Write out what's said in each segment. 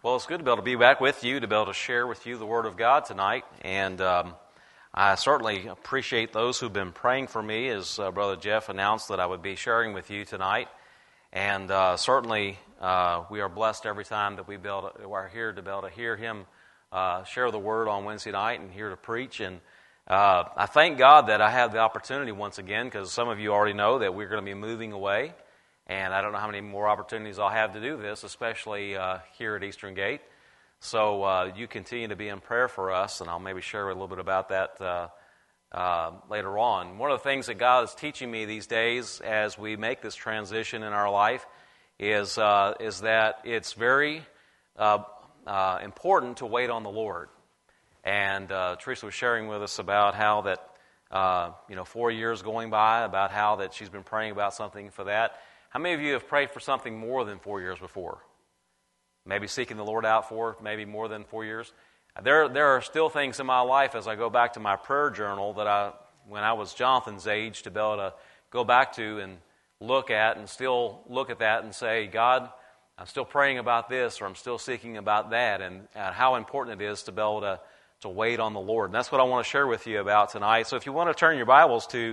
Well, it's good to be able to be back with you, to be able to share with you the Word of God tonight. And I certainly appreciate those who've been praying for me, as Brother Jeff announced that I would be sharing with you tonight. And certainly we are blessed every time that we are here to be able to hear him share the Word on Wednesday night and here to preach. And I thank God that I have the opportunity once again, because some of you already know that we're going to be moving away. And I don't know how many more opportunities I'll have to do this, especially here at Eastern Gate. So you continue to be in prayer for us, and I'll maybe share a little bit about that later on. One of the things that God is teaching me these days as we make this transition in our life is that it's very important to wait on the Lord. And Teresa was sharing with us about how that 4 years going by, about how that she's been praying about something for that. How many of you have prayed for something more than 4 years before? Maybe seeking the Lord out for maybe more than 4 years? There are still things in my life as I go back to my prayer journal that when I was Jonathan's age, to be able to go back to and look at and still look at that and say, God, I'm still praying about this, or I'm still seeking about that, and how important it is to be able to wait on the Lord. And that's what I want to share with you about tonight. So if you want to turn your Bibles to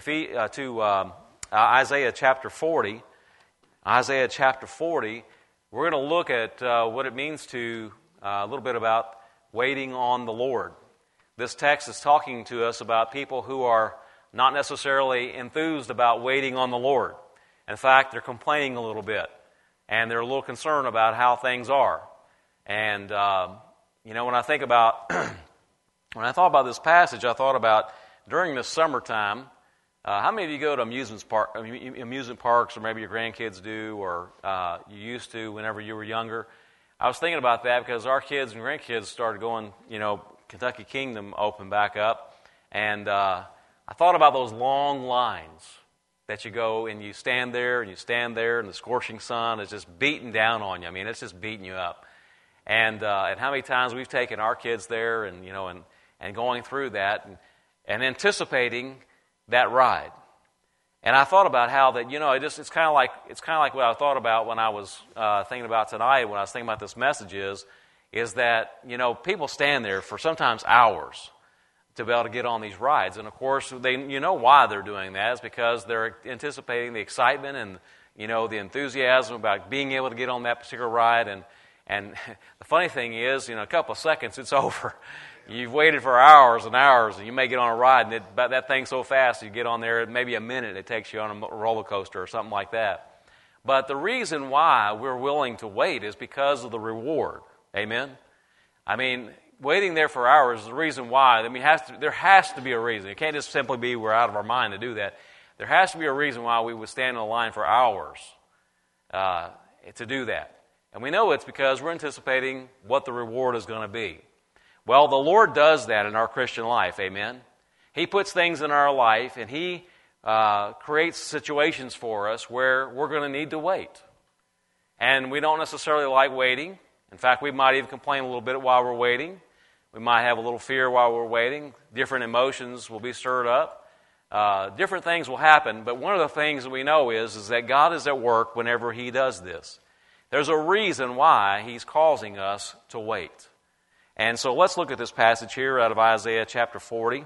Isaiah chapter 40. Isaiah chapter 40, we're going to look at what it means to, a little bit about waiting on the Lord. This text is talking to us about people who are not necessarily enthused about waiting on the Lord. In fact, they're complaining a little bit, and they're a little concerned about how things are. And, when I think about, when I thought about this passage, I thought about during the summertime. How many of you go to amusement parks, or maybe your grandkids do, or you used to whenever you were younger? I was thinking about that because our kids and grandkids started going, Kentucky Kingdom opened back up, and I thought about those long lines that you go and you stand there, and the scorching sun is just beating down on you. I mean, it's just beating you up. And how many times we've taken our kids there, and going through that and anticipating that ride. And I thought about how that, it's kind of like what I thought about when I was thinking about tonight, when I was thinking about this message is that, people stand there for sometimes hours to be able to get on these rides. And of course, why they're doing that is because they're anticipating the excitement and, the enthusiasm about being able to get on that particular ride. And the funny thing is, a couple of seconds, it's over. You've waited for hours and hours, and you may get on a ride, and that thing's so fast, you get on there, maybe a minute it takes you on a roller coaster or something like that. But the reason why we're willing to wait is because of the reward. Amen? I mean, waiting there for hours is the reason why. I mean, there has to be a reason. It can't just simply be we're out of our mind to do that. There has to be a reason why we would stand in a line for hours to do that. And we know it's because we're anticipating what the reward is going to be. Well, the Lord does that in our Christian life, amen? He puts things in our life, and He creates situations for us where we're going to need to wait. And we don't necessarily like waiting. In fact, we might even complain a little bit while we're waiting. We might have a little fear while we're waiting. Different emotions will be stirred up. Different things will happen, but one of the things that we know is that God is at work whenever He does this. There's a reason why He's causing us to wait. And so let's look at this passage here out of Isaiah chapter 40.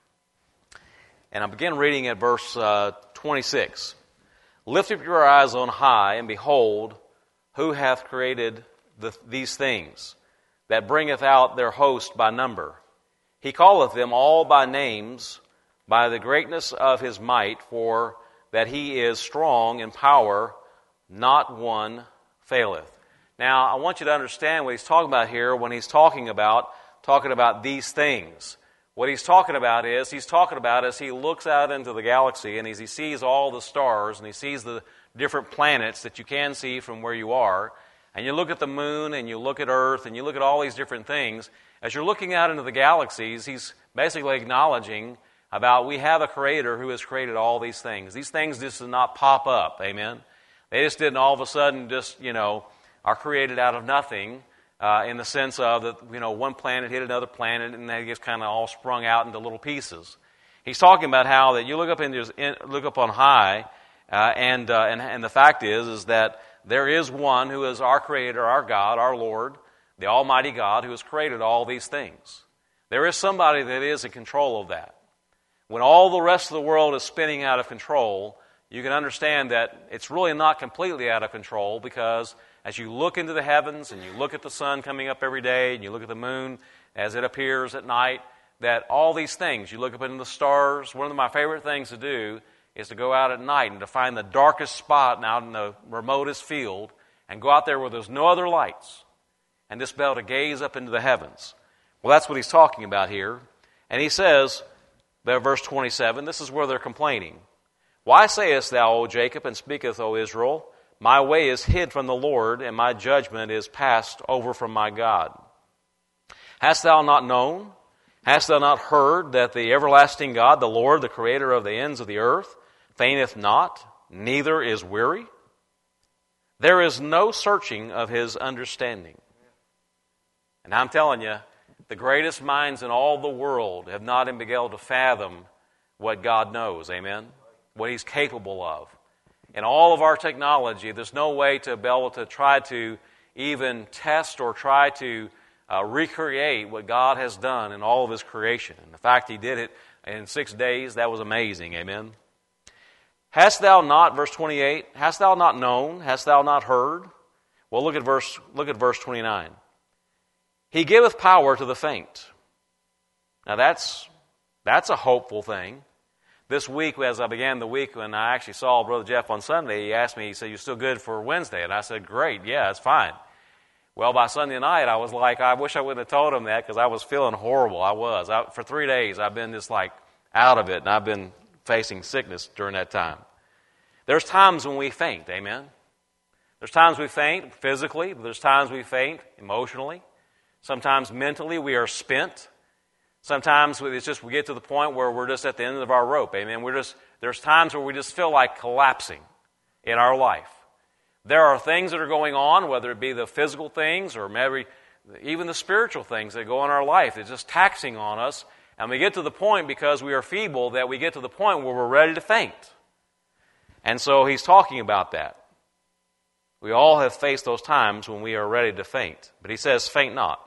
And I'll begin reading at verse 26. Lift up your eyes on high, and behold, who hath created these things, that bringeth out their host by number. He calleth them all by names, by the greatness of His might, for that He is strong in power, not one faileth. Now, I want you to understand what he's talking about here when he's talking about these things. What he's talking about is, as he looks out into the galaxy and as he sees all the stars and he sees the different planets that you can see from where you are, and you look at the moon and you look at Earth and you look at all these different things, as you're looking out into the galaxies, he's basically acknowledging about we have a Creator who has created all these things. These things just did not pop up, amen? They just didn't all of a sudden just, are created out of nothing in the sense of that, one planet hit another planet and they just kind of all sprung out into little pieces. He's talking about how that you look up on high, and the fact is that there is one who is our Creator, our God, our Lord, the Almighty God who has created all these things. There is somebody that is in control of that. When all the rest of the world is spinning out of control, you can understand that it's really not completely out of control, because as you look into the heavens and you look at the sun coming up every day and you look at the moon as it appears at night, that all these things, you look up into the stars. One of my favorite things to do is to go out at night and to find the darkest spot out in the remotest field and go out there where there's no other lights and just be able to gaze up into the heavens. Well, that's what he's talking about here. And he says, verse 27, this is where they're complaining. Why sayest thou, O Jacob, and speaketh, O Israel, my way is hid from the Lord, and my judgment is passed over from my God? Hast thou not known? Hast thou not heard that the everlasting God, the Lord, the creator of the ends of the earth, fainteth not, neither is weary? There is no searching of his understanding. And I'm telling you, the greatest minds in all the world have not been able to fathom what God knows, amen? What he's capable of. In all of our technology, there's no way to be able to try to even test or try to recreate what God has done in all of his creation. And the fact he did it in 6 days, that was amazing, amen? Hast thou not, verse 28, hast thou not known, hast thou not heard? Well, look at verse 29. He giveth power to the faint. Now that's a hopeful thing. This week, as I began the week, when I actually saw Brother Jeff on Sunday, he asked me, he said, "You still good for Wednesday?" And I said, "Great, yeah, it's fine." Well, by Sunday night, I was like, I wish I wouldn't have told him that, because I was feeling horrible. For 3 days, I've been just like out of it, and I've been facing sickness during that time. There's times when we faint, amen? There's times we faint physically, but there's times we faint emotionally. Sometimes mentally we are spent. Sometimes it's just we get to the point where we're just at the end of our rope, amen? There's times where we just feel like collapsing in our life. There are things that are going on, whether it be the physical things or maybe even the spiritual things that go in our life. It's just taxing on us. And we get to the point, because we are feeble, that we get to the point where we're ready to faint. And so he's talking about that. We all have faced those times when we are ready to faint. But he says, faint not.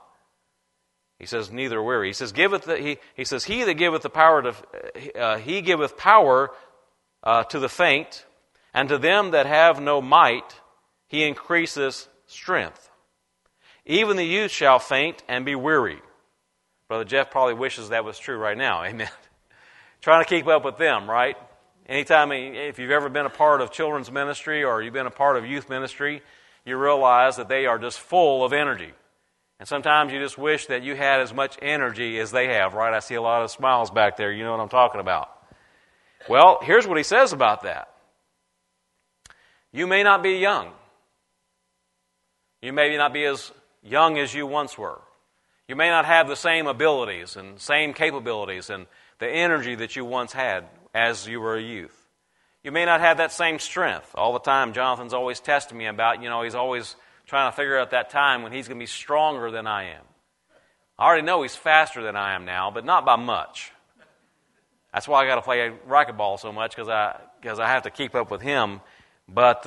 He says, neither weary. He says, he says, he that giveth the power to, he giveth power to the faint, and to them that have no might, he increaseth strength. Even the youth shall faint and be weary. Brother Jeff probably wishes that was true right now, amen? Trying to keep up with them, right? Anytime, if you've ever been a part of children's ministry or you've been a part of youth ministry, you realize that they are just full of energy. And sometimes you just wish that you had as much energy as they have, right? I see a lot of smiles back there. You know what I'm talking about. Well, here's what he says about that. You may not be young. You may not be as young as you once were. You may not have the same abilities and same capabilities and the energy that you once had as you were a youth. You may not have that same strength. All the time, Jonathan's always testing me about, he's always trying to figure out that time when he's going to be stronger than I am. I already know he's faster than I am now, but not by much. That's why I got to play racquetball so much, because I have to keep up with him. But,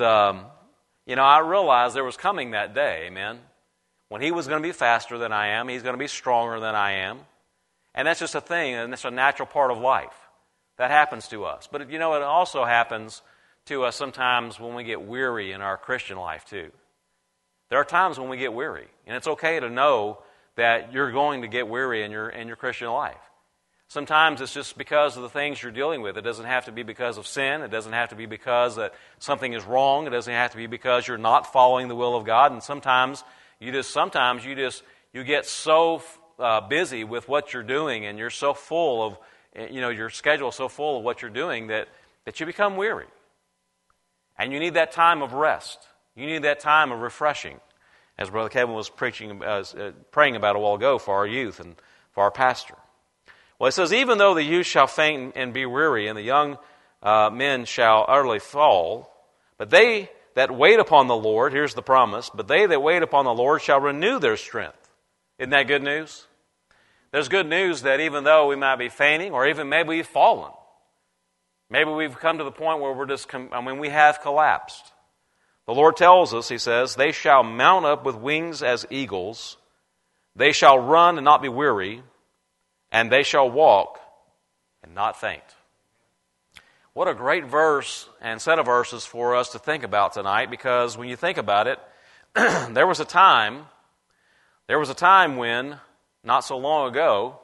I realized there was coming that day, amen, when he was going to be faster than I am. He's going to be stronger than I am. And that's just a thing, and it's a natural part of life. That happens to us. But, it also happens to us sometimes when we get weary in our Christian life, too. There are times when we get weary, and it's okay to know that you're going to get weary in your Christian life. Sometimes it's just because of the things you're dealing with. It doesn't have to be because of sin. It doesn't have to be because that something is wrong. It doesn't have to be because you're not following the will of God. And sometimes you get so busy with what you're doing, and you're so full of, your schedule is so full of what you're doing that you become weary. And you need that time of rest. You need that time of refreshing, as Brother Kevin was praying about a while ago for our youth and for our pastor. Well, it says, even though the youth shall faint and be weary, and the young men shall utterly fall, but they that wait upon the Lord, here's the promise, but they that wait upon the Lord shall renew their strength. Isn't that good news? There's good news that even though we might be fainting, or even maybe we've fallen, maybe we've come to the point where we have collapsed. The Lord tells us, he says, they shall mount up with wings as eagles. They shall run and not be weary, and they shall walk and not faint. What a great verse and set of verses for us to think about tonight, because when you think about it, there was a time when, not so long ago,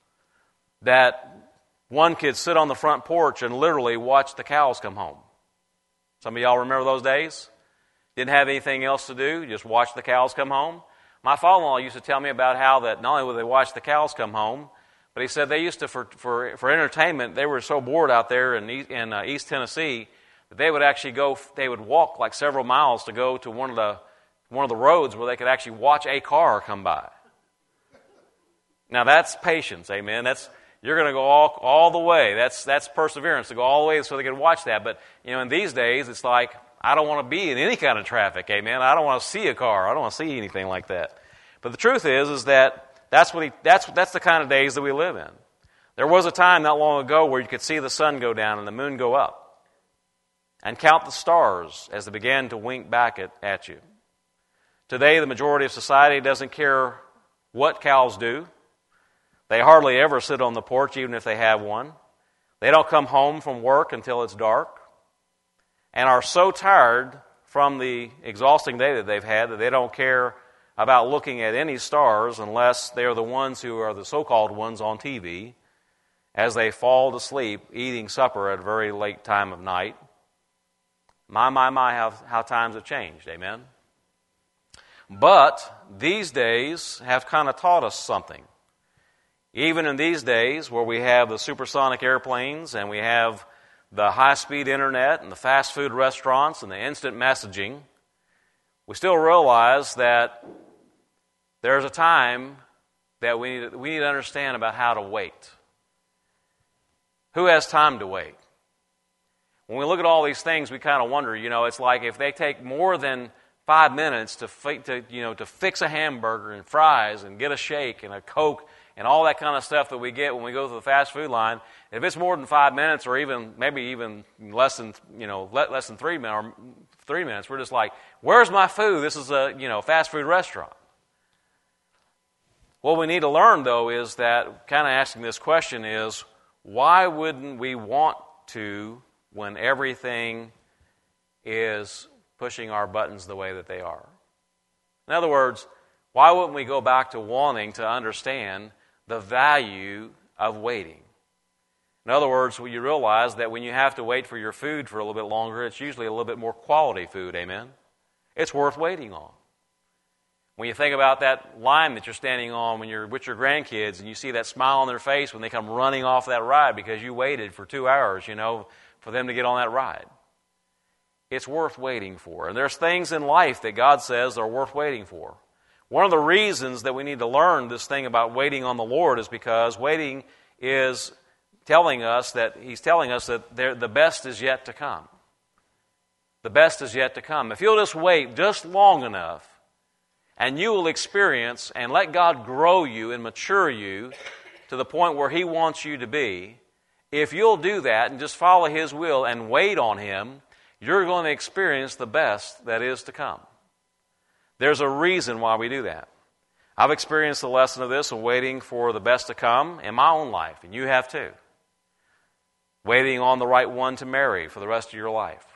that one could sit on the front porch and literally watch the cows come home. Some of y'all remember those days? Didn't have anything else to do, just watch the cows come home. My father-in-law used to tell me about how that not only would they watch the cows come home, but he said they used to, for entertainment, they were so bored out there in East Tennessee that they would actually they would walk like several miles to go to one of the roads where they could actually watch a car come by. Now that's patience, amen. You're going to go all the way. That's perseverance to go all the way so they can watch that. But in these days, it's like I don't want to be in any kind of traffic, amen. I don't want to see a car. I don't want to see anything like that. But the truth is that that's the kind of days that we live in. There was a time not long ago where you could see the sun go down and the moon go up, and count the stars as they began to wink back at you. Today, the majority of society doesn't care what cows do. They hardly ever sit on the porch, even if they have one. They don't come home from work until it's dark, and are so tired from the exhausting day that they've had that they don't care about looking at any stars unless they are the ones who are the so-called ones on TV as they fall to sleep eating supper at a very late time of night. My, how times have changed, amen? But these days have kind of taught us something. Even in these days where we have the supersonic airplanes and we have the high-speed internet and the fast food restaurants and the instant messaging, we still realize that there's a time that we need to understand about how to wait. Who has time to wait? When we look at all these things, we kind of wonder, it's like if they take more than 5 minutes to fix a hamburger and fries and get a shake and a Coke and all that kind of stuff that we get when we go to the fast food line, if it's more than 5 minutes or maybe even less than 3 minutes, we're just like, where's my food? This is a fast food restaurant. What we need to learn, though, is that kind of asking this question is, why wouldn't we want to when everything is pushing our buttons the way that they are? In other words, why wouldn't we go back to wanting to understand the value of waiting? In other words, you realize that when you have to wait for your food for a little bit longer, it's usually a little bit more quality food, amen? It's worth waiting on. When you think about that line that you're standing on when you're with your grandkids and you see that smile on their face when they come running off that ride because you waited for 2 hours, for them to get on that ride. It's worth waiting for. And there's things in life that God says are worth waiting for. One of the reasons that we need to learn this thing about waiting on the Lord is because waiting is telling us that He's telling us that the best is yet to come. The best is yet to come. If you'll just wait just long enough, and you will experience and let God grow you and mature you to the point where He wants you to be, if you'll do that and just follow His will and wait on Him, you're going to experience the best that is to come. There's a reason why we do that. I've experienced the lesson of this of waiting for the best to come in my own life, and you have too. Waiting on the right one to marry for the rest of your life.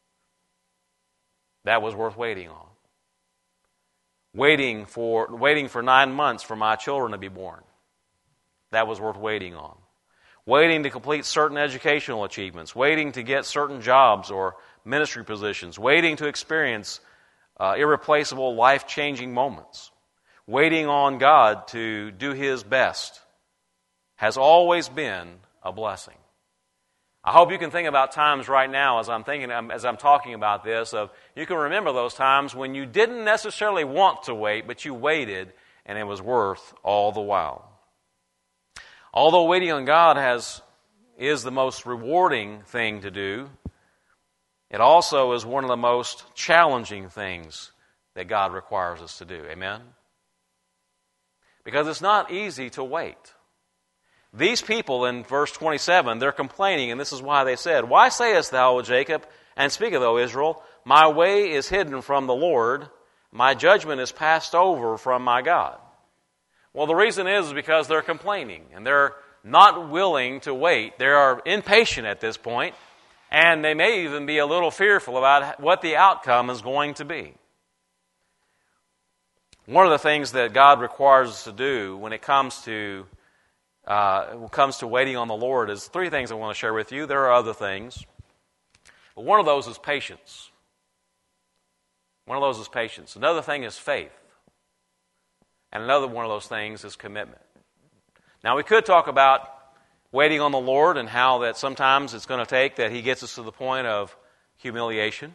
That was worth waiting on. Waiting for 9 months for my children to be born. That was worth waiting on. Waiting to complete certain educational achievements. Waiting to get certain jobs or ministry positions. Waiting to experience irreplaceable, life-changing moments. Waiting on God to do His best has always been a blessing. I hope you can think about times right now as I'm talking about this, you can remember those times when you didn't necessarily want to wait, but you waited, and it was worth all the while. Although waiting on God is the most rewarding thing to do, it also is one of the most challenging things that God requires us to do. Amen? Because it's not easy to wait. These people in verse 27, they're complaining, and this is why they said, "Why sayest thou, O Jacob, and speaketh, O Israel, my way is hidden from the Lord, my judgment is passed over from my God." Well, the reason is because they're complaining, and they're not willing to wait. They are impatient at this point, and they may even be a little fearful about what the outcome is going to be. One of the things that God requires us to do when it comes to waiting on the Lord is three things I want to share with you. There are other things, but one of those is patience. One of those is patience. Another thing is faith. And another one of those things is commitment. Now, we could talk about waiting on the Lord and how that sometimes it's going to take that He gets us to the point of humiliation.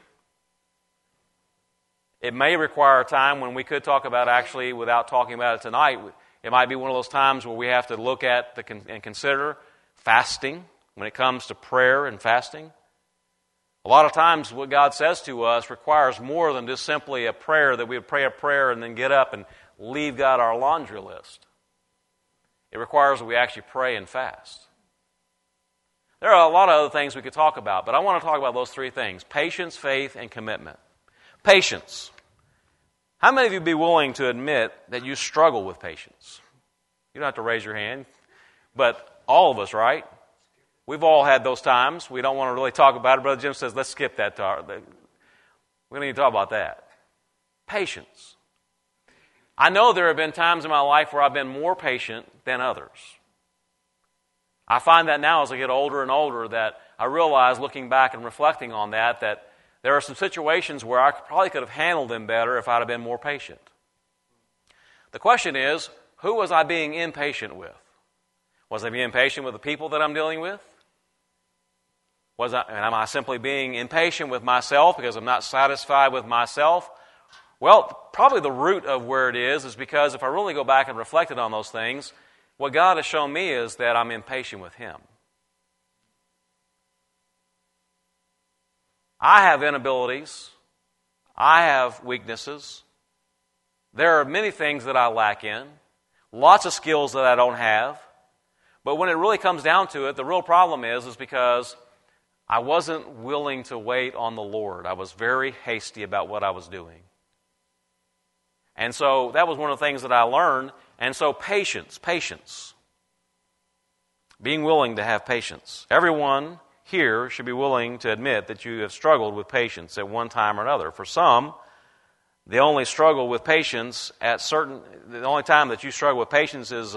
It may require a time when we could talk about, actually, without talking about it tonight, it might be one of those times where we have to look at and consider fasting when it comes to prayer and fasting. A lot of times what God says to us requires more than just simply a prayer, that we would pray a prayer and then get up and leave God our laundry list. It requires that we actually pray and fast. There are a lot of other things we could talk about, but I want to talk about those three things: patience, faith, and commitment. Patience. How many of you would be willing to admit that you struggle with patience? You don't have to raise your hand, but all of us, right? We've all had those times. We don't want to really talk about it. Brother Jim says, let's skip that. We don't need to talk about that. Patience. I know there have been times in my life where I've been more patient than others. I find that now as I get older and older that I realize, looking back and reflecting on that there are some situations where I probably could have handled them better if I'd have been more patient. The question is, who was I being impatient with? Was I being impatient with the people that I'm dealing with? Am I simply being impatient with myself because I'm not satisfied with myself? Well, probably the root of where it is because if I really go back and reflected on those things, what God has shown me is that I'm impatient with Him. I have inabilities. I have weaknesses. There are many things that I lack in. Lots of skills that I don't have. But when it really comes down to it, the real problem is because I wasn't willing to wait on the Lord. I was very hasty about what I was doing. And so that was one of the things that I learned. And so patience. Being willing to have patience. Everyone here should be willing to admit that you have struggled with patience at one time or another. For some, the only struggle with patience the only time that you struggle with patience is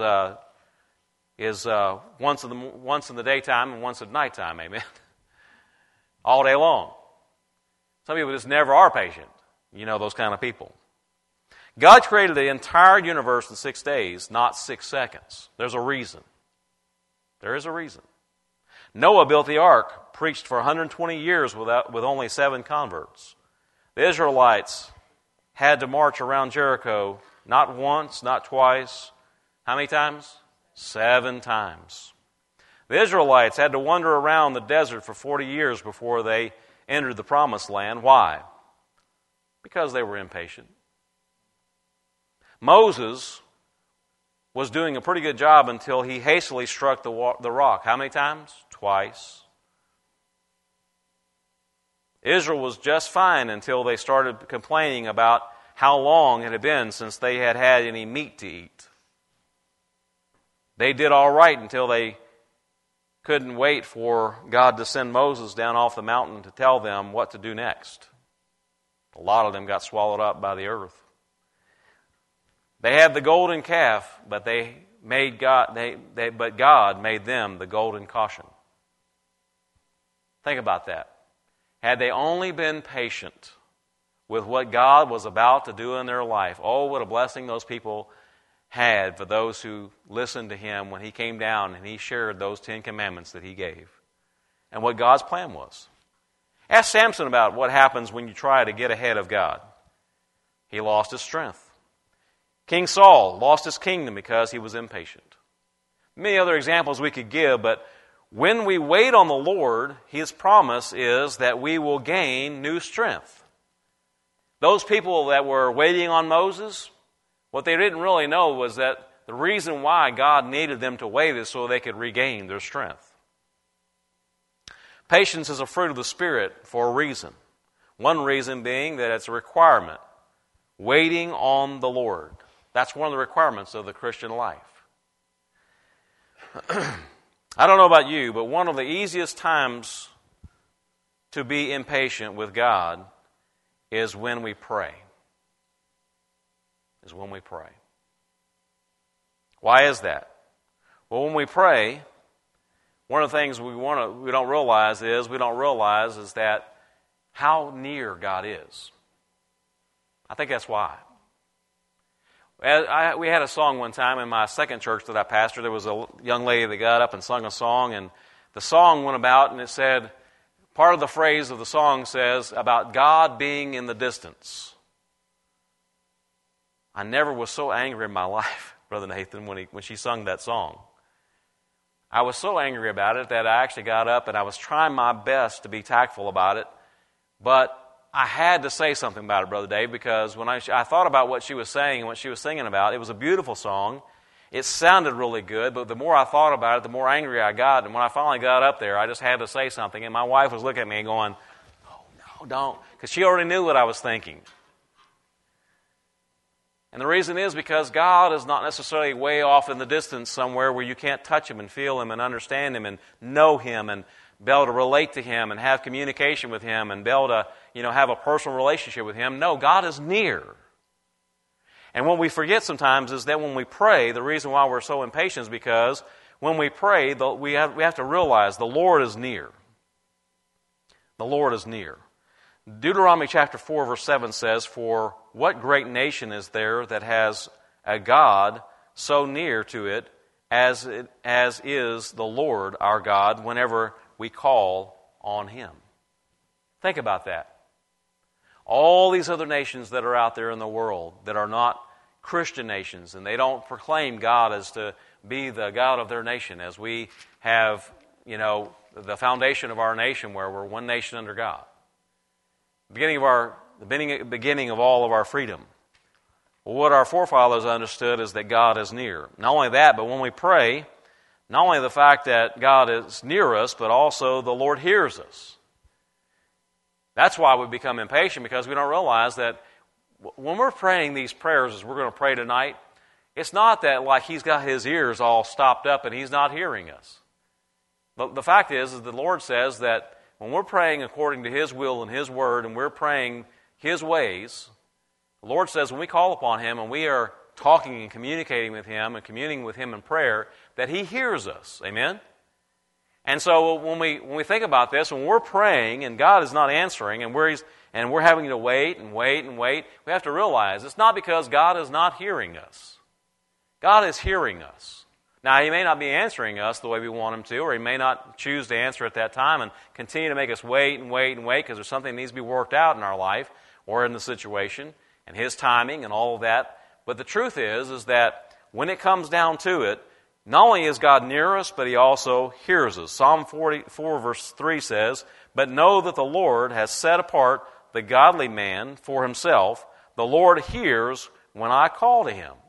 once in the daytime and once at nighttime. Amen. All day long. Some people just never are patient. You know those kind of people. God created the entire universe in 6 days, not 6 seconds. There's a reason. There is a reason. Noah built the ark, preached for 120 years with only 7 converts. The Israelites had to march around Jericho not once, not twice. How many times? 7 times. The Israelites had to wander around the desert for 40 years before they entered the promised land. Why? Because they were impatient. Moses was doing a pretty good job until he hastily struck the rock. How many times? Twice. Israel was just fine until they started complaining about how long it had been since they had had any meat to eat. They did all right until they couldn't wait for God to send Moses down off the mountain to tell them what to do next. A lot of them got swallowed up by the earth. They had the golden calf, but but God made them the golden caution. Think about that. Had they only been patient with what God was about to do in their life, oh, what a blessing those people had for those who listened to Him when He came down and He shared those 10 commandments that He gave and what God's plan was. Ask Samson about what happens when you try to get ahead of God. He lost his strength. King Saul lost his kingdom because he was impatient. Many other examples we could give, but when we wait on the Lord, His promise is that we will gain new strength. Those people that were waiting on Moses, what they didn't really know was that the reason why God needed them to wait is so they could regain their strength. Patience is a fruit of the Spirit for a reason. One reason being that it's a requirement. Waiting on the Lord. That's one of the requirements of the Christian life. I don't know about you, but one of the easiest times to be impatient with God is when we pray. Why is that? Well, when we pray, one of the things we don't realize is that how near God is. I think that's why. We had a song one time in my second church that I pastored. There was a young lady that got up and sung a song, and the song went about, and it said, part of the phrase of the song says, about God being in the distance. I never was so angry in my life, Brother Nathan, when she sung that song. I was so angry about it that I actually got up and I was trying my best to be tactful about it, but I had to say something about it, Brother Dave, because when I thought about what she was saying and what she was singing about, it was a beautiful song. It sounded really good, but the more I thought about it, the more angry I got. And when I finally got up there, I just had to say something. And my wife was looking at me and going, "Oh, no, don't," because she already knew what I was thinking. And the reason is because God is not necessarily way off in the distance somewhere where you can't touch Him and feel Him and understand Him and know Him and be able to relate to Him and have communication with Him and be able to, have a personal relationship with Him. No, God is near. And what we forget sometimes is that when we pray, the reason why we're so impatient is because when we pray, we have to realize the Lord is near. The Lord is near. Deuteronomy chapter 4, verse 7 says, "For what great nation is there that has a God so near to it as is the Lord our God whenever we call on Him?" Think about that. All these other nations that are out there in the world that are not Christian nations, and they don't proclaim God as to be the God of their nation, as we have, the foundation of our nation where we're one nation under God. The beginning of all of our freedom. Well, what our forefathers understood is that God is near. Not only that, but when we pray, not only the fact that God is near us, but also the Lord hears us. That's why we become impatient, because we don't realize that when we're praying these prayers, as we're going to pray tonight, it's not that like He's got His ears all stopped up and He's not hearing us. But the fact is the Lord says that when we're praying according to His will and His word, and we're praying His ways, the Lord says when we call upon Him and we are talking and communicating with Him and communing with Him in prayer, that He hears us. Amen? And so when we think about this, when we're praying and God is not answering and we're having to wait and wait and wait, we have to realize it's not because God is not hearing us. God is hearing us. Now, He may not be answering us the way we want Him to, or He may not choose to answer at that time and continue to make us wait and wait and wait because there's something that needs to be worked out in our life or in the situation and His timing and all of that. But the truth is that when it comes down to it, not only is God near us, but He also hears us. Psalm 44 verse 3 says, "But know that the Lord has set apart the godly man for Himself. The Lord hears when I call to Him."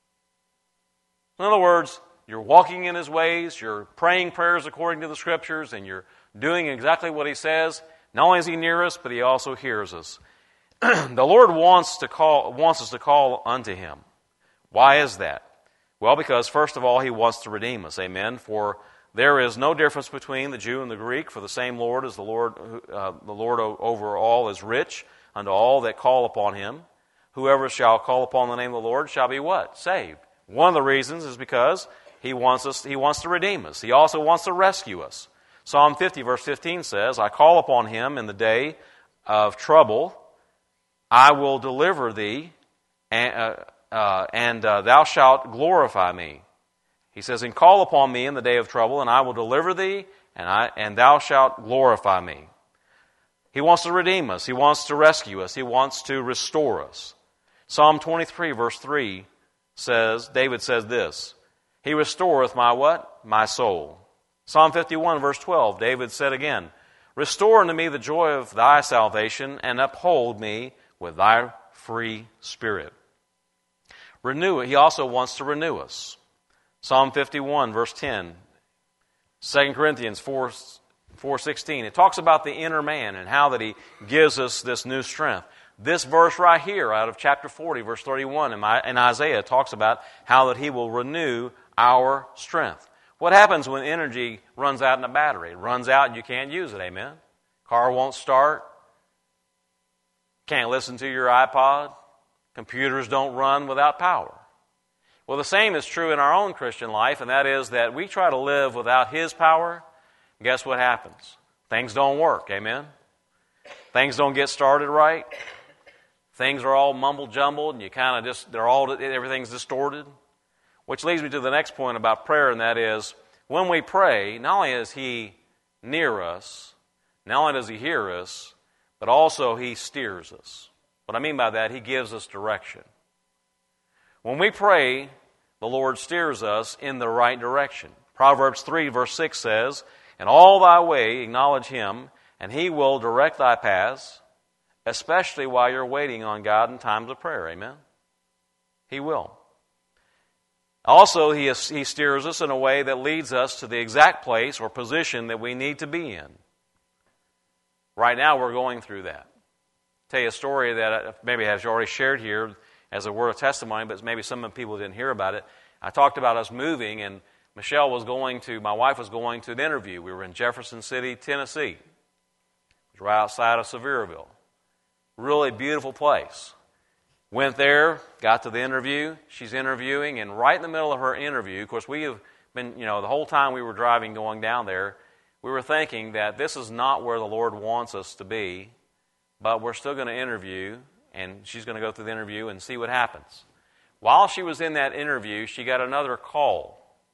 In other words, you're walking in His ways, you're praying prayers according to the Scriptures, and you're doing exactly what He says. Not only is He near us, but He also hears us. The Lord wants us to call unto Him. Why is that? Well, because first of all, He wants to redeem us. Amen. For there is no difference between the Jew and the Greek, for the same Lord is the Lord over all is rich unto all that call upon Him. Whoever shall call upon the name of the Lord shall be what? Saved. One of the reasons is because He wants to redeem us. He also wants to rescue us. Psalm 50 verse 15 says, "I call upon Him in the day of trouble. I will deliver thee, and thou shalt glorify me." He says, "And call upon me in the day of trouble, and I will deliver thee, and thou shalt glorify me." He wants to redeem us. He wants to rescue us. He wants to restore us. Psalm 23 verse 3 says, David says this, "He restoreth my" what? "My soul." Psalm 51 verse 12, David said again, "Restore unto me the joy of thy salvation, and uphold me with thy free spirit." He also wants to renew us. Psalm 51 verse 10, 2 Corinthians 4:16. It talks about the inner man and how that He gives us this new strength. This verse right here out of chapter 40, verse 31 in Isaiah talks about how that He will renew our strength. What happens when energy runs out in a battery? It runs out and you can't use it, amen? Car won't start. Can't listen to your iPod. Computers don't run without power. Well, the same is true in our own Christian life, and that is that we try to live without His power. Guess what happens? Things don't work, amen? Things don't get started right. Things are all mumble-jumbled, and you kind of just, everything's distorted. Which leads me to the next point about prayer, and that is, when we pray, not only is He near us, not only does He hear us, but also He steers us. What I mean by that, He gives us direction. When we pray, the Lord steers us in the right direction. Proverbs 3, verse 6 says, "In all thy way acknowledge Him, and He will direct thy paths, especially while you're waiting on God in times of prayer." Amen? He will. Also, He steers us in a way that leads us to the exact place or position that we need to be in. Right now, we're going through that. I'll tell you a story that maybe I've already shared here as a word of testimony, but maybe some of the people didn't hear about it. I talked about us moving, and my wife was going to an interview. We were in Jefferson City, Tennessee. It was right outside of Sevierville. Really beautiful place. Went there, got to the interview. She's interviewing, and right in the middle of her interview, of course, we have been, the whole time we were driving going down there, we were thinking that this is not where the Lord wants us to be, but we're still going to interview, and she's going to go through the interview and see what happens. While she was in that interview, she got another call.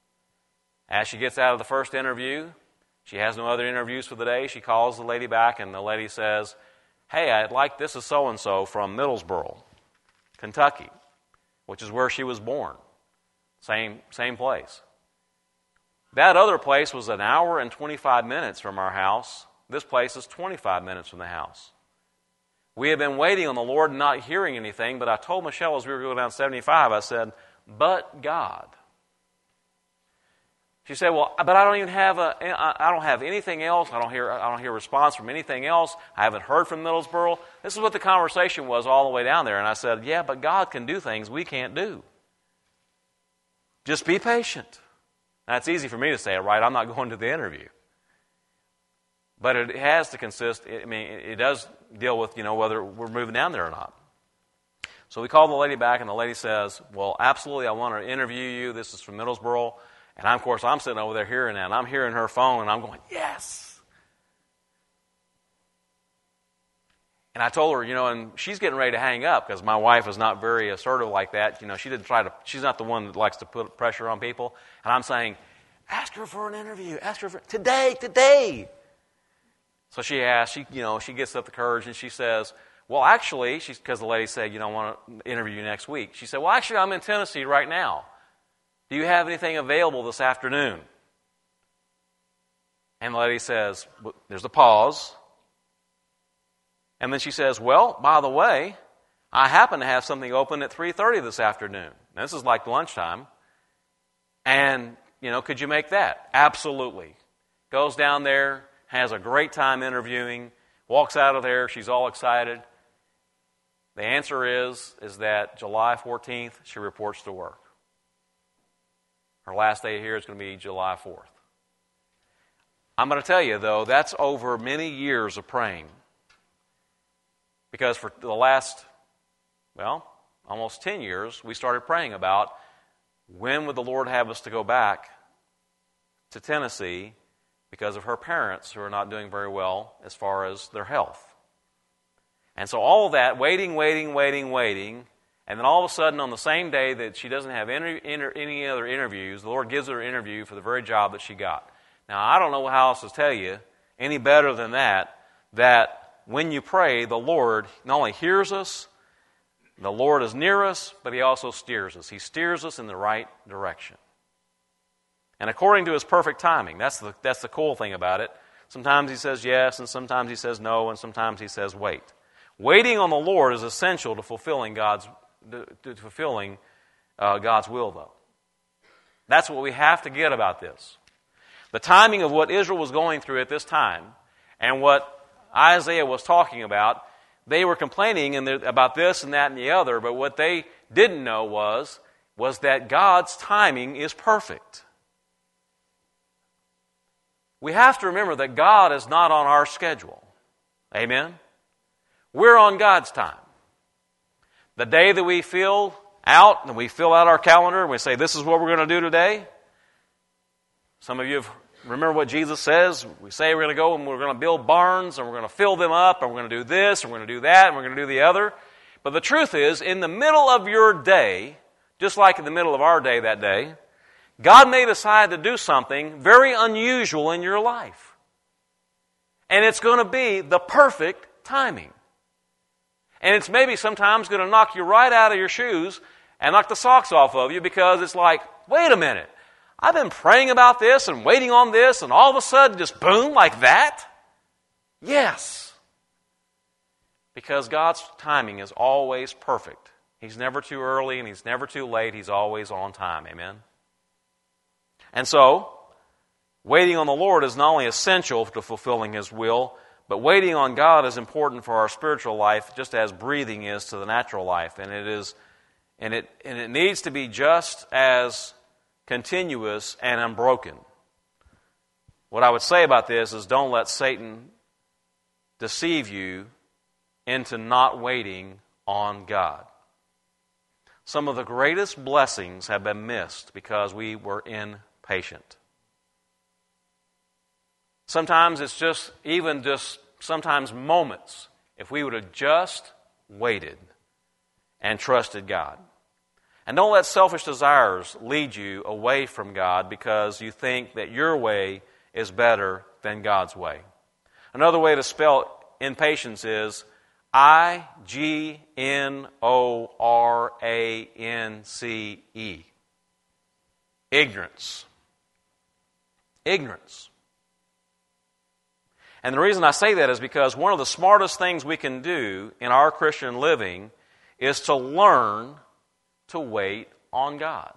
As she gets out of the first interview, she has no other interviews for the day. She calls the lady back, and the lady says, "Hey, this is so-and-so from Middlesboro, Kentucky," which is where she was born. Same place. That other place was an hour and 25 minutes from our house. This place is 25 minutes from the house. We had been waiting on the Lord and not hearing anything, but I told Michelle as we were going down 75, I said, "But God." She said, "Well, but I don't have anything else. I don't hear response from anything else. I haven't heard from Middlesboro." This is what the conversation was all the way down there. And I said, "Yeah, but God can do things we can't do. Just be patient." Now, it's easy for me to say it, right? I'm not going to the interview. But it has to consist, it does deal with, whether we're moving down there or not. So we called the lady back, and the lady says, "Well, absolutely, I want to interview you. This is from Middlesboro." And of course, I'm sitting over there hearing that, and I'm hearing her phone, and I'm going, "Yes!" And I told her, and she's getting ready to hang up because my wife is not very assertive like that. She's not the one that likes to put pressure on people. And I'm saying, "Ask her for an interview. Ask her for today. So she asks, she gets up the courage and she says, "Well, actually," because the lady said, "I want to interview you next week." She said, "Well, actually, I'm in Tennessee right now. Do you have anything available this afternoon?" And the lady says, there's a pause. And then she says, "Well, by the way, I happen to have something open at 3:30 this afternoon." Now, this is like lunchtime. And, could you make that? Absolutely. Goes down there, has a great time interviewing, walks out of there, she's all excited. The answer is that July 14th, she reports to work. Her last day here is going to be July 4th. I'm going to tell you, though, that's over many years of praying. Because for the last, almost 10 years, we started praying about when would the Lord have us to go back to Tennessee because of her parents who are not doing very well as far as their health. And so all of that, waiting, and then all of a sudden on the same day that she doesn't have any other interviews, the Lord gives her an interview for the very job that she got. Now, I don't know how else to tell you any better than that when you pray, the Lord not only hears us, the Lord is near us, but He also steers us. He steers us in the right direction. And according to His perfect timing, that's the cool thing about it. Sometimes He says yes, and sometimes He says no, and sometimes He says wait. Waiting on the Lord is essential to fulfilling God's will, though. That's what we have to get about this. The timing of what Israel was going through at this time and what Isaiah was talking about, they were complaining about this and that and the other, but what they didn't know was that God's timing is perfect. We have to remember that God is not on our schedule. Amen? We're on God's time. The day that we fill out, and we fill out our calendar, and we say, this is what we're going to do today. Some of you remember what Jesus says. We say we're going to go and we're going to build barns, and we're going to fill them up, and we're going to do this, and we're going to do that, and we're going to do the other. But the truth is, in the middle of your day, just like in the middle of our day that day, God may decide to do something very unusual in your life. And it's going to be the perfect timing. And it's maybe sometimes going to knock you right out of your shoes and knock the socks off of you, because it's like, wait a minute, I've been praying about this and waiting on this, and all of a sudden just boom, like that? Yes. Because God's timing is always perfect. He's never too early and He's never too late. He's always on time. Amen? And so, waiting on the Lord is not only essential to fulfilling His will, but waiting on God is important for our spiritual life, just as breathing is to the natural life. And it needs to be just as continuous and unbroken. What I would say about this is, don't let Satan deceive you into not waiting on God. Some of the greatest blessings have been missed because we were impatient. Sometimes it's just sometimes moments, if we would have just waited and trusted God. And don't let selfish desires lead you away from God because you think that your way is better than God's way. Another way to spell impatience is IGNORANCE. Ignorance. Ignorance. And the reason I say that is because one of the smartest things we can do in our Christian living is to learn to wait on God.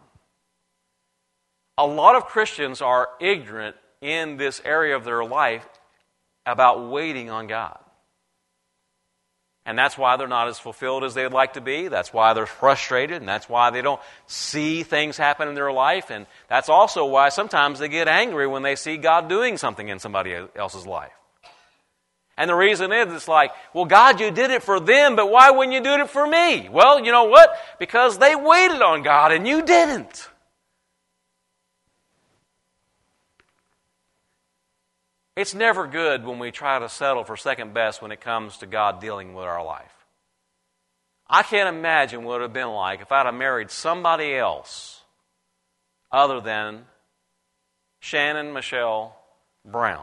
A lot of Christians are ignorant in this area of their life about waiting on God. And that's why they're not as fulfilled as they'd like to be. That's why they're frustrated, and that's why they don't see things happen in their life. And that's also why sometimes they get angry when they see God doing something in somebody else's life. And the reason is, it's like, well, God, you did it for them, but why wouldn't you do it for me? Well, you know what? Because they waited on God and you didn't. It's never good when we try to settle for second best when it comes to God dealing with our life. I can't imagine what it would have been like if I'd have married somebody else other than Shannon Michelle Brown.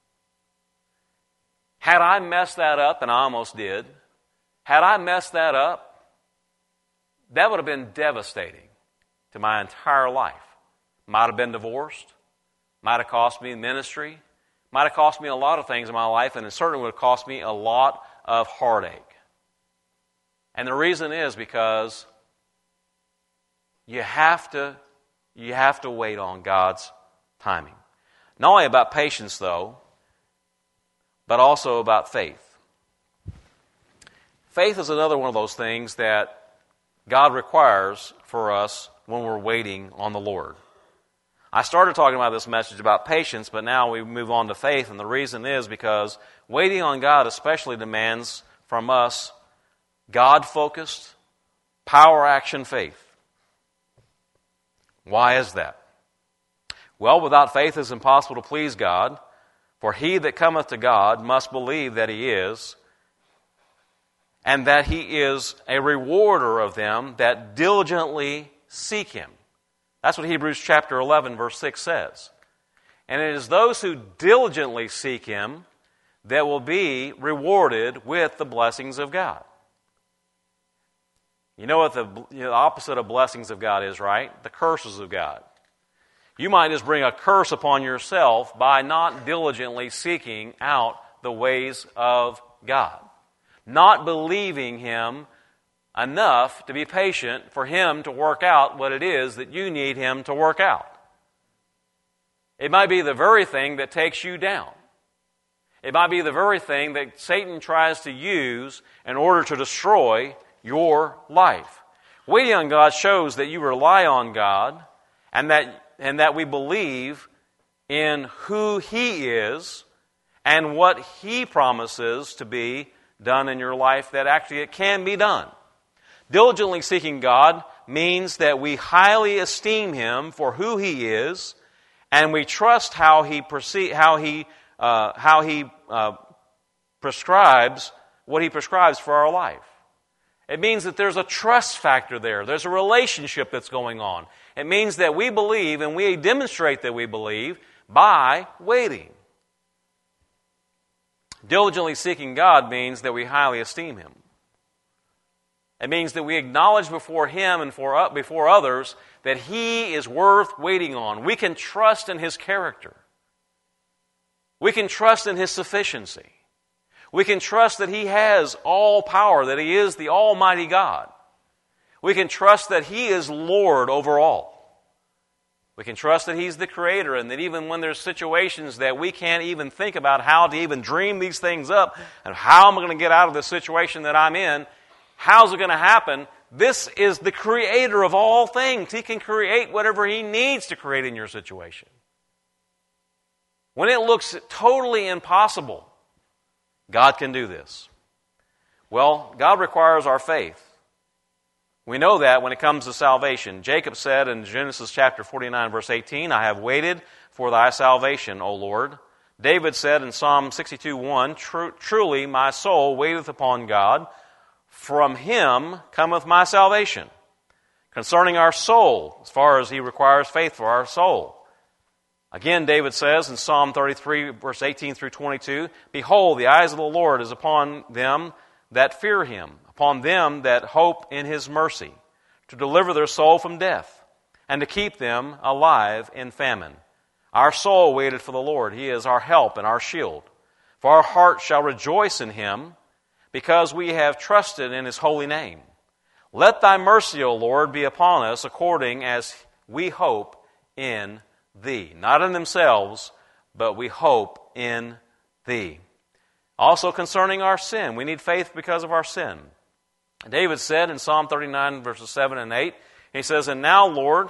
Had I messed that up, and I almost did, had I messed that up, that would have been devastating to my entire life. Might have been divorced, might have cost me ministry, might have cost me a lot of things in my life, and it certainly would have cost me a lot of heartache. And the reason is because you have to wait on God's timing. Not only about patience, though, but also about faith. Faith is another one of those things that God requires for us when we're waiting on the Lord. I started talking about this message about patience, but now we move on to faith, and the reason is because waiting on God especially demands from us God-focused, power-action faith. Why is that? Well, without faith it is impossible to please God. For he that cometh to God must believe that He is, and that He is a rewarder of them that diligently seek Him. That's what Hebrews chapter 11, verse 6 says. And it is those who diligently seek Him that will be rewarded with the blessings of God. You know what the opposite of blessings of God is, right? The curses of God. You might just bring a curse upon yourself by not diligently seeking out the ways of God. Not believing Him enough to be patient for Him to work out what it is that you need Him to work out. It might be the very thing that takes you down. It might be the very thing that Satan tries to use in order to destroy your life. Waiting on God shows that you rely on God and that we believe in who He is and what He promises to be done in your life, that actually it can be done. Diligently seeking God means that we highly esteem Him for who He is, and we trust how He prescribes what He prescribes for our life. It means that there's a trust factor there. There's a relationship that's going on. It means that we believe, and we demonstrate that we believe, by waiting. Diligently seeking God means that we highly esteem Him. It means that we acknowledge before Him and before others that He is worth waiting on. We can trust in His character. We can trust in His sufficiency. We can trust that He has all power, that He is the Almighty God. We can trust that He is Lord over all. We can trust that He's the Creator, and that even when there's situations that we can't even think about how to even dream these things up, and how am I going to get out of the situation that I'm in, how's it going to happen? This is the Creator of all things. He can create whatever He needs to create in your situation. When it looks totally impossible, God can do this. Well, God requires our faith. We know that when it comes to salvation. Jacob said in Genesis chapter 49, verse 18, I have waited for thy salvation, O Lord. David said in Psalm 62:1, truly my soul waiteth upon God. From Him cometh my salvation. Concerning our soul, as far as He requires faith for our soul. Again, David says in Psalm 33, verse 18 through 22, behold, the eyes of the Lord is upon them that fear Him, upon them that hope in His mercy, to deliver their soul from death, and to keep them alive in famine. Our soul waited for the Lord. He is our help and our shield. For our heart shall rejoice in Him, because we have trusted in His holy name. Let thy mercy, O Lord, be upon us according as we hope in Thee. Not in themselves, but we hope in Thee. Also concerning our sin, we need faith because of our sin. David said in Psalm 39, verses 7 and 8, he says, and now, Lord,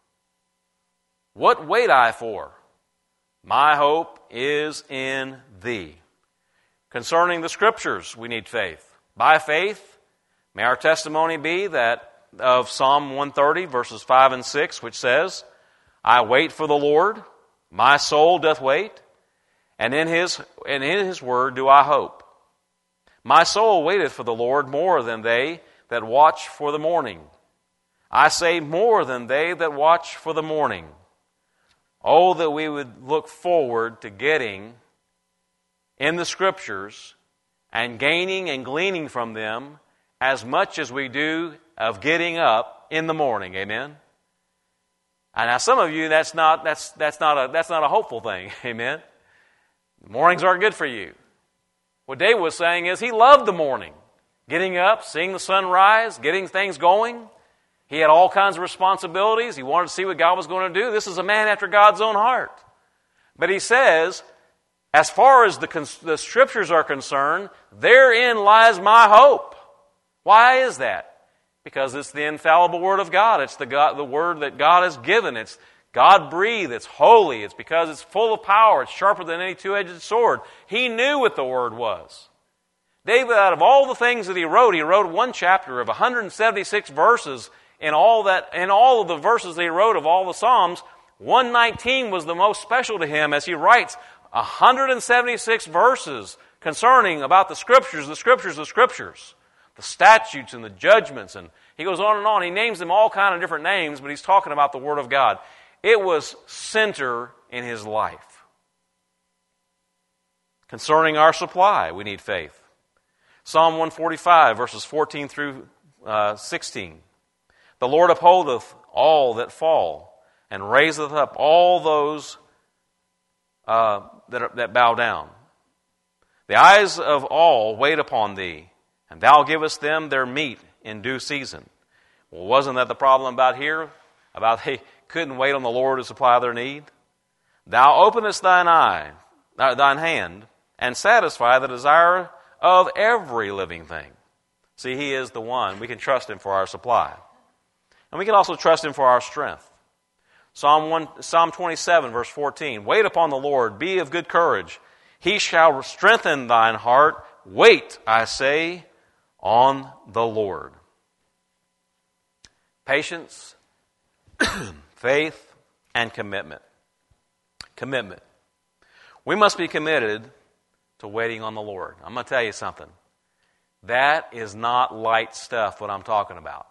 what wait I for? My hope is in Thee. Concerning the Scriptures, we need faith. By faith, may our testimony be that of Psalm 130, verses 5 and 6, which says, I wait for the Lord, my soul doth wait, and in His word do I hope. My soul waiteth for the Lord more than they that watch for the morning. I say more than they that watch for the morning. Oh, that we would look forward to getting in the Scriptures and gaining and gleaning from them as much as we do of getting up in the morning. Amen? And now some of you, that's not a hopeful thing. Amen? Mornings aren't good for you. What David was saying is he loved the morning. Getting up, seeing the sun rise, getting things going. He had all kinds of responsibilities. He wanted to see what God was going to do. This is a man after God's own heart. But he says, as far as the Scriptures are concerned, therein lies my hope. Why is that? Because it's the infallible Word of God. It's the Word that God has given. It's God-breathed. It's holy. It's because it's full of power. It's sharper than any two-edged sword. He knew what the Word was. David, out of all the things that he wrote one chapter of 176 verses. In all of the verses that he wrote of all the Psalms, 119 was the most special to him as he writes 176 verses concerning about the Scriptures, the statutes and the judgments, and he goes on and on. He names them all kind of different names, but he's talking about the Word of God. It was center in his life. Concerning our supply, we need faith. Psalm 145, verses 14 through 16. The Lord upholdeth all that fall, and raiseth up all those that bow down. The eyes of all wait upon Thee, and Thou givest them their meat in due season. Well, wasn't that the problem about here? About they couldn't wait on the Lord to supply their need? Thou openest thine hand, and satisfy the desire of every living thing. See, He is the one. We can trust Him for our supply. And we can also trust Him for our strength. Psalm 27, verse 14, wait upon the Lord, be of good courage. He shall strengthen thine heart. Wait, I say, on the Lord. Patience, faith, and commitment. Commitment. We must be committed to waiting on the Lord. I'm going to tell you something. That is not light stuff, what I'm talking about.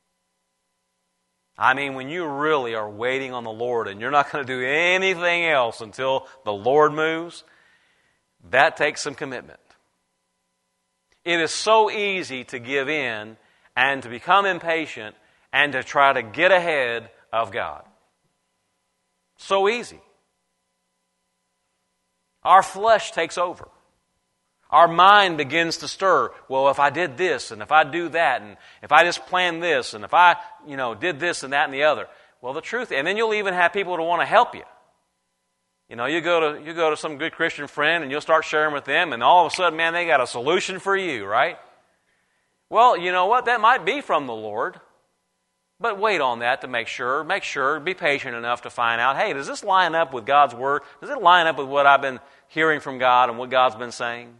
I mean, when you really are waiting on the Lord and you're not going to do anything else until the Lord moves, that takes some commitment. It is so easy to give in and to become impatient and to try to get ahead of God. So easy. Our flesh takes over. Our mind begins to stir. Well, if I did this, and if I do that, and if I just planned this, and if I, did this and that and the other. Well, the truth, and then you'll even have people to want to help you. You go to some good Christian friend, and you'll start sharing with them, and all of a sudden, man, they got a solution for you, right? Well, you know what? That might be from the Lord. But wait on that to make sure. Make sure. Be patient enough to find out, hey, does this line up with God's Word? Does it line up with what I've been hearing from God and what God's been saying?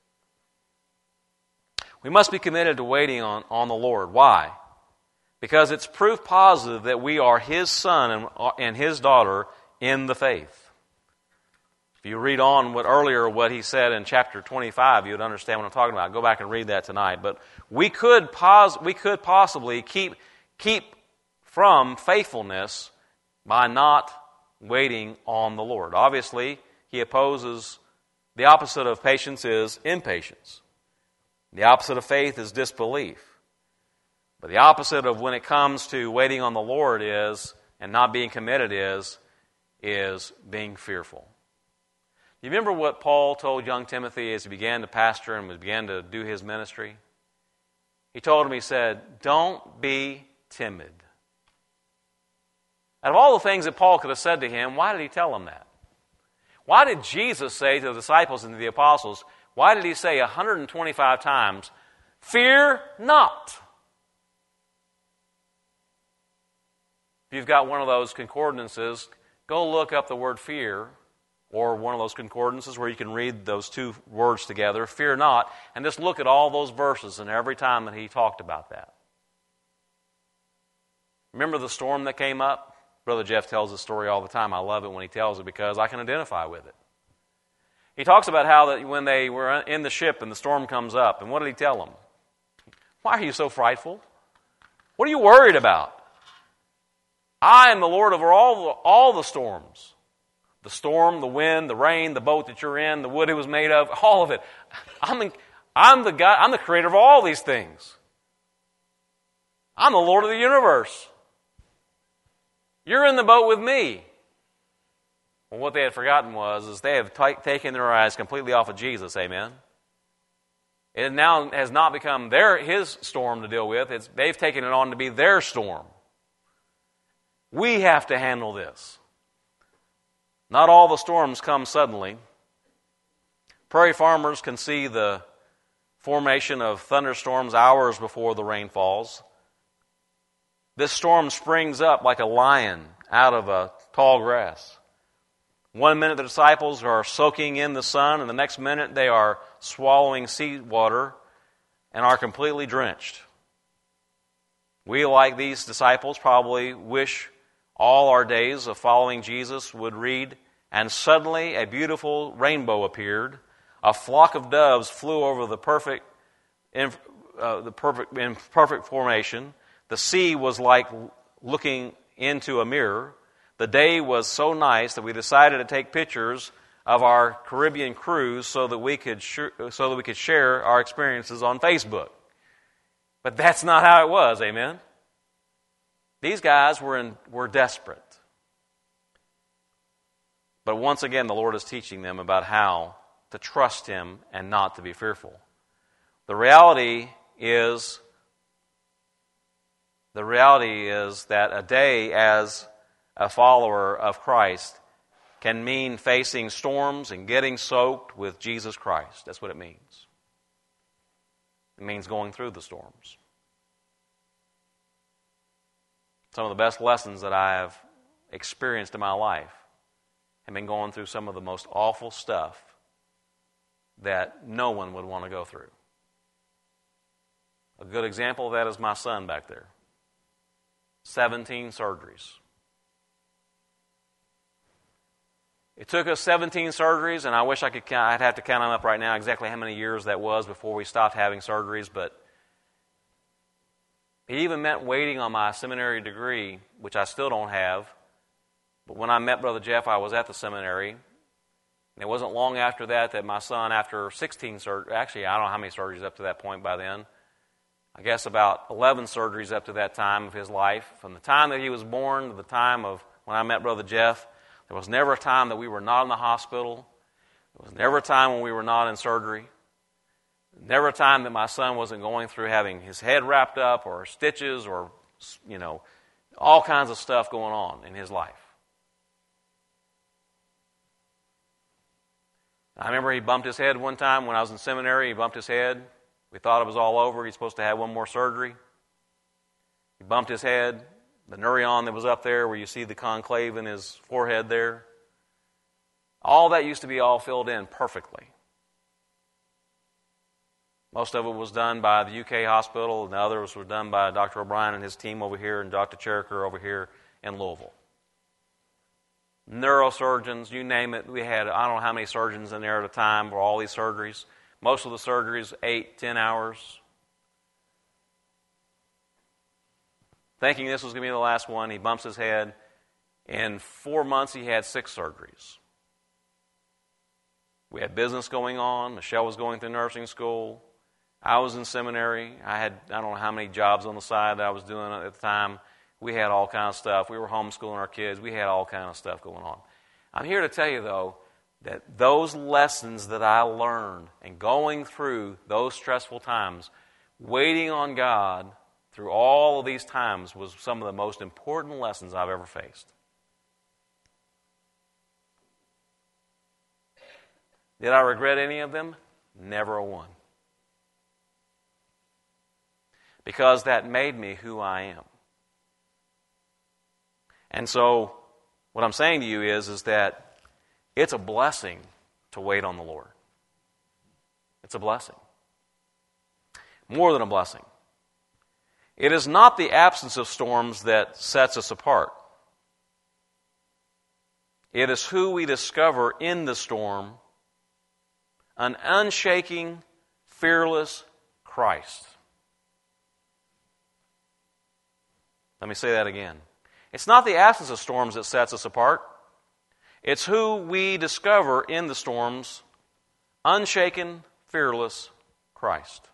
We must be committed to waiting on the Lord. Why? Because it's proof positive that we are His son and His daughter in the faith. If you read on what He said in chapter 25, you would understand what I'm talking about. Go back and read that tonight. But we could possibly keep from faithfulness by not waiting on the Lord. Obviously, He opposes, the opposite of patience is impatience. The opposite of faith is disbelief. But the opposite of when it comes to waiting on the Lord and not being committed is being fearful. You remember what Paul told young Timothy as he began to pastor and began to do his ministry? He told him, he said, don't be timid. Out of all the things that Paul could have said to him, why did he tell him that? Why did Jesus say to the disciples and to the apostles, why did He say 125 times, fear not? If you've got one of those concordances, go look up the word fear, or one of those concordances where you can read those two words together, fear not, and just look at all those verses and every time that He talked about that. Remember the storm that came up? Brother Jeff tells the story all the time. I love it when he tells it because I can identify with it. He talks about how that when they were in the ship and the storm comes up, and what did he tell them? Why are you so frightful? What are you worried about? I am the Lord over all the storms. The storm, the wind, the rain, the boat that you're in, the wood it was made of, all of it. I'm the God, I'm the creator of all these things. I'm the Lord of the universe. You're in the boat with me. Well, what they had forgotten is they have taken their eyes completely off of Jesus, amen? It now has not become His storm to deal with. They've taken it on to be their storm. We have to handle this. Not all the storms come suddenly. Prairie farmers can see the formation of thunderstorms hours before the rain falls. This storm springs up like a lion out of a tall grass. 1 minute the disciples are soaking in the sun, and the next minute they are swallowing seawater and are completely drenched. We, like these disciples, probably wish all our days of following Jesus would read, and suddenly a beautiful rainbow appeared. A flock of doves flew over in perfect formation. The sea was like looking into a mirror. The day was so nice that we decided to take pictures of our Caribbean cruise so that we could share our experiences on Facebook. But that's not how it was, amen? These guys were desperate. But once again, the Lord is teaching them about how to trust Him and not to be fearful. The reality is that a day as a follower of Christ can mean facing storms and getting soaked with Jesus Christ. That's what it means. It means going through the storms. Some of the best lessons that I have experienced in my life have been going through some of the most awful stuff that no one would want to go through. A good example of that is my son back there. 17 surgeries. It took us 17 surgeries, and I wish I'd have to count them up right now exactly how many years that was before we stopped having surgeries, but it even meant waiting on my seminary degree, which I still don't have. But when I met Brother Jeff, I was at the seminary. And it wasn't long after that my son, after 16 surgeries, actually I don't know how many surgeries up to that point by then, I guess about 11 surgeries up to that time of his life. From the time that he was born to the time of when I met Brother Jeff, there was never a time that we were not in the hospital. There was never a time when we were not in surgery. Never a time that my son wasn't going through having his head wrapped up or stitches or, all kinds of stuff going on in his life. I remember he bumped his head one time when I was in seminary. He bumped his head. We thought it was all over. He's supposed to have one more surgery. He bumped his head. The neurion that was up there where you see the concave in his forehead there. All that used to be all filled in perfectly. Most of it was done by the UK hospital, and the others were done by Dr. O'Brien and his team over here, and Dr. Cheriker over here in Louisville. Neurosurgeons, you name it. We had, I don't know how many surgeons in there at a time for all these surgeries. Most of the surgeries, 8-10 hours. Thinking this was going to be the last one, he bumps his head. In 4 months, he had 6 surgeries. We had business going on. Michelle was going through nursing school. I was in seminary. I don't know how many jobs on the side that I was doing at the time. We had all kinds of stuff. We were homeschooling our kids. We had all kinds of stuff going on. I'm here to tell you, though, that those lessons that I learned and going through those stressful times, waiting on God through all of these times was some of the most important lessons I've ever faced. Did I regret any of them? Never a one. Because that made me who I am. And so, what I'm saying to you is that it's a blessing to wait on the Lord. It's a blessing. More than a blessing. It is not the absence of storms that sets us apart. It is who we discover in the storm, an unshaking, fearless Christ. Let me say that again. It's not the absence of storms that sets us apart. It's who we discover in the storms, unshaken, fearless Christ.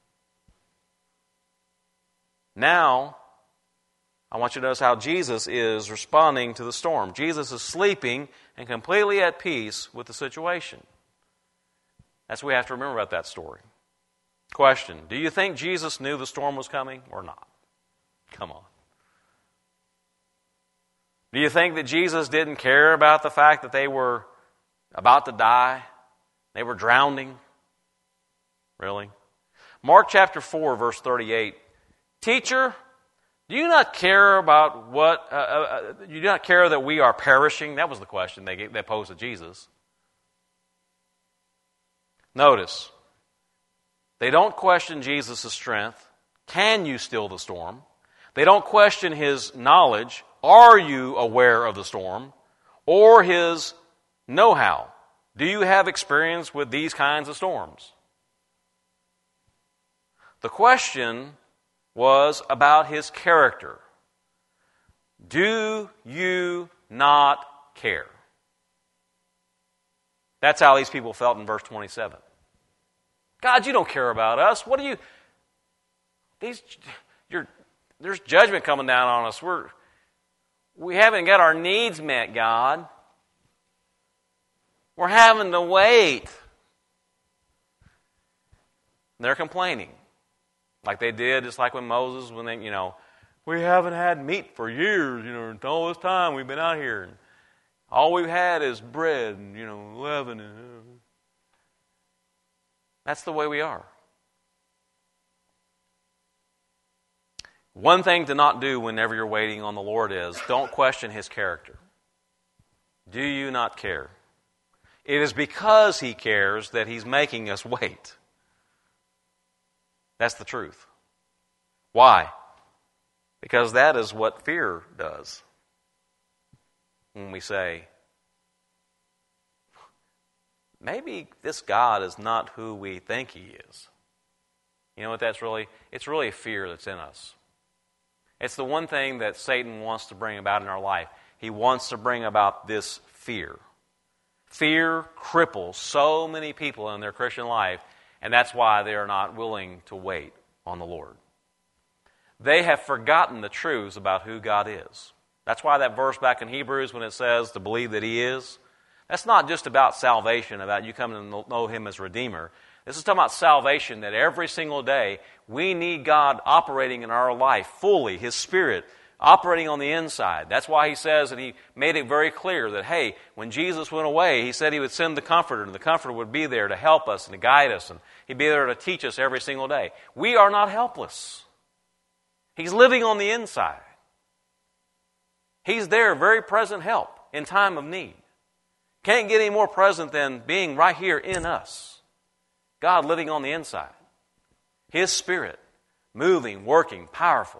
Now, I want you to notice how Jesus is responding to the storm. Jesus is sleeping and completely at peace with the situation. That's what we have to remember about that story. Question, do you think Jesus knew the storm was coming or not? Come on. Do you think that Jesus didn't care about the fact that they were about to die? They were drowning? Really? Mark chapter 4, verse 38. Teacher, do you not care about do you not care that we are perishing? That was the question they posed to Jesus. Notice, they don't question Jesus' strength. Can you still the storm? They don't question his knowledge. Are you aware of the storm? Or his know-how? Do you have experience with these kinds of storms? The question was about his character. Do you not care? That's how these people felt in verse 27. God, you don't care about us. What do you... There's judgment coming down on us. We haven't got our needs met, God. We're having to wait. And they're complaining. Like they did, just like when Moses, when they, we haven't had meat for years, all this time we've been out here. All we've had is bread and, leaven. That's the way we are. One thing to not do whenever you're waiting on the Lord is don't question His character. Do you not care? It is because He cares that He's making us wait. That's the truth. Why? Because that is what fear does. When we say, maybe this God is not who we think He is. You know what that's really? It's really a fear that's in us. It's the one thing that Satan wants to bring about in our life. He wants to bring about this fear. Fear cripples so many people in their Christian life, and that's why they are not willing to wait on the Lord. They have forgotten the truths about who God is. That's why that verse back in Hebrews when it says to believe that He is, that's not just about salvation, about you coming to know Him as Redeemer. This is talking about salvation, that every single day we need God operating in our life fully, His Spirit operating on the inside. That's why He says, and He made it very clear that, hey, when Jesus went away, He said He would send the Comforter, and the Comforter would be there to help us and to guide us, and He'd be there to teach us every single day. We are not helpless. He's living on the inside. He's there, very present help in time of need. Can't get any more present than being right here in us. God living on the inside. His Spirit, moving, working, powerful.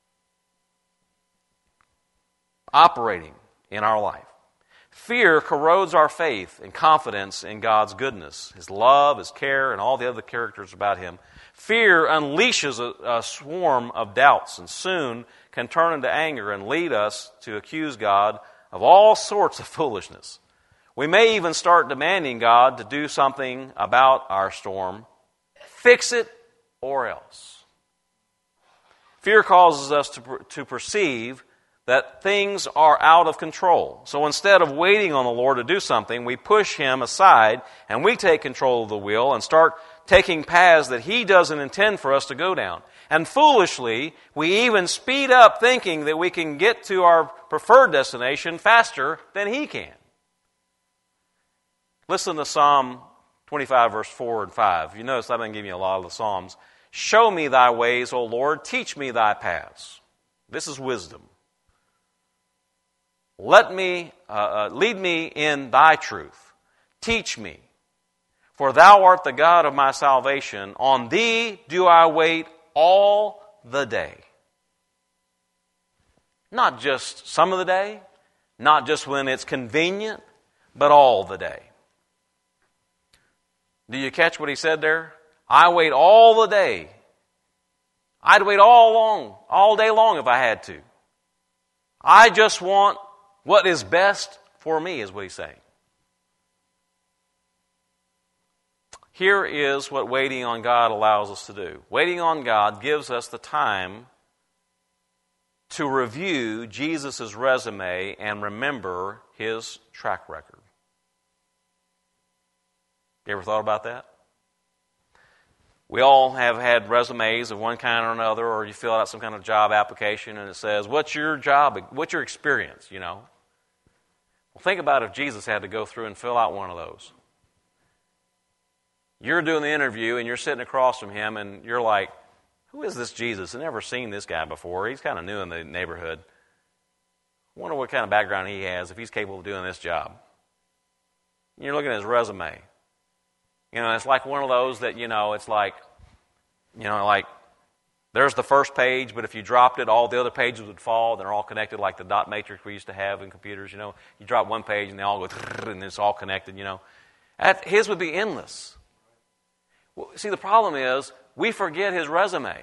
Operating in our life. Fear corrodes our faith and confidence in God's goodness, His love, His care, and all the other characters about Him. Fear unleashes a swarm of doubts and soon can turn into anger and lead us to accuse God of all sorts of foolishness. We may even start demanding God to do something about our storm. Fix it or else. Fear causes us to perceive that things are out of control. So instead of waiting on the Lord to do something, we push Him aside and we take control of the wheel and start taking paths that He doesn't intend for us to go down. And foolishly, we even speed up thinking that we can get to our preferred destination faster than He can. Listen to Psalm 25, verse 4 and 5. You notice I've been giving you a lot of the Psalms. Show me thy ways, O Lord. Teach me thy paths. This is wisdom. Lead me in thy truth. Teach me. For thou art the God of my salvation. On thee do I wait all the day. Not just some of the day, not just when it's convenient, but all the day. Do you catch what he said there? I wait all the day. I'd wait all day long if I had to. I just want what is best for me, is what he's saying. Here is what waiting on God allows us to do. Waiting on God gives us the time to review Jesus' resume and remember His track record. You ever thought about that? We all have had resumes of one kind or another, or you fill out some kind of job application and it says, what's your job, what's your experience, Well, think about if Jesus had to go through and fill out one of those. You're doing the interview and you're sitting across from Him and you're like, who is this Jesus? I've never seen this guy before. He's kind of new in the neighborhood. I wonder what kind of background he has, if he's capable of doing this job. And you're looking at his resume. It's like one of those that, it's like, there's the first page, but if you dropped it, all the other pages would fall. They're all connected like the dot matrix we used to have in computers, You drop one page and they all go, and it's all connected, His would be endless. Well, see, the problem is, we forget His resume.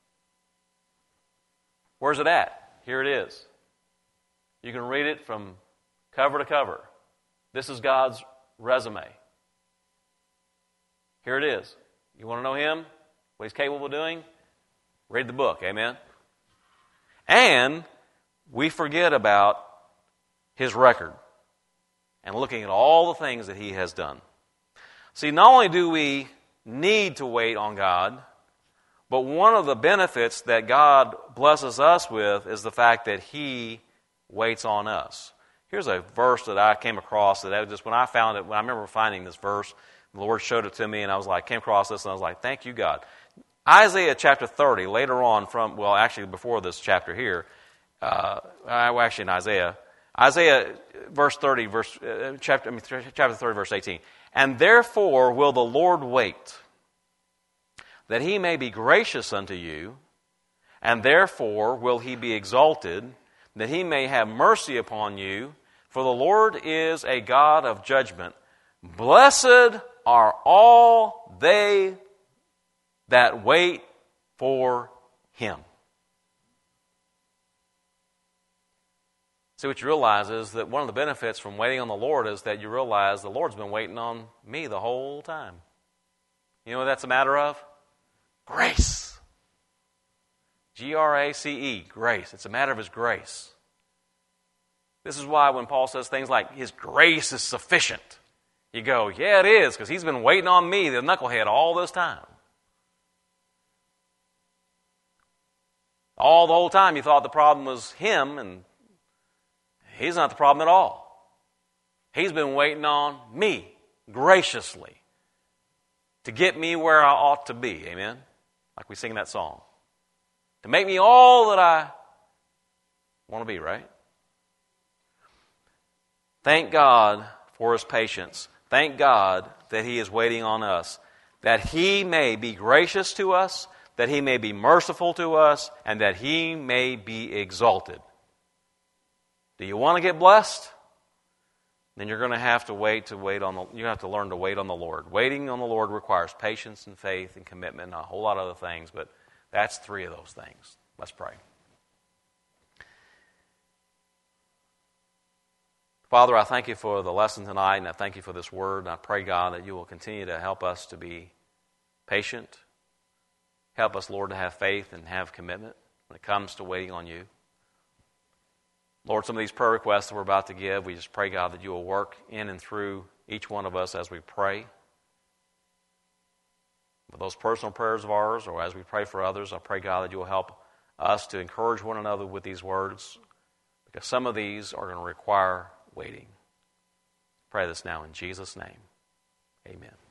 Where's it at? Here it is. You can read it from cover to cover. This is God's resume. Here it is. You want to know Him? What He's capable of doing? Read the book. Amen? And we forget about His record and looking at all the things that He has done. See, not only do we need to wait on God, but one of the benefits that God blesses us with is the fact that He waits on us. Here's a verse that I came across that when I found it, when I remember finding this verse, the Lord showed it to me, and I was like, came across this, and I was like, thank you, God. Isaiah chapter 30, later on actually before this chapter here, actually in Isaiah verse 30, chapter 30, verse 18. And therefore will the Lord wait, that he may be gracious unto you, and therefore will he be exalted, that he may have mercy upon you, for the Lord is a God of judgment. Blessed are all they that wait for him. See, what you realize is that one of the benefits from waiting on the Lord is that you realize the Lord's been waiting on me the whole time. You know what that's a matter of? Grace. Grace, grace. It's a matter of his grace. This is why when Paul says things like, his grace is sufficient, you go, yeah, it is, because he's been waiting on me, the knucklehead, all this time. All the whole time you thought the problem was him, and he's not the problem at all. He's been waiting on me graciously to get me where I ought to be. Amen? Like we sing that song. To make me all that I want to be, right? Thank God for his patience. Thank God that he is waiting on us, that he may be gracious to us, that he may be merciful to us, and that he may be exalted. Do you want to get blessed? Then you're going to have to you have to learn to wait on the Lord. Waiting on the Lord requires patience and faith and commitment and a whole lot of other things, but that's 3 of those things. Let's pray. Father, I thank you for the lesson tonight, and I thank you for this word, and I pray, God, that you will continue to help us to be patient. Help us, Lord, to have faith and have commitment when it comes to waiting on you. Lord, some of these prayer requests that we're about to give, we just pray, God, that you will work in and through each one of us as we pray. For those personal prayers of ours, or as we pray for others, I pray, God, that you will help us to encourage one another with these words, because some of these are going to require waiting. Pray this now in Jesus' name. Amen.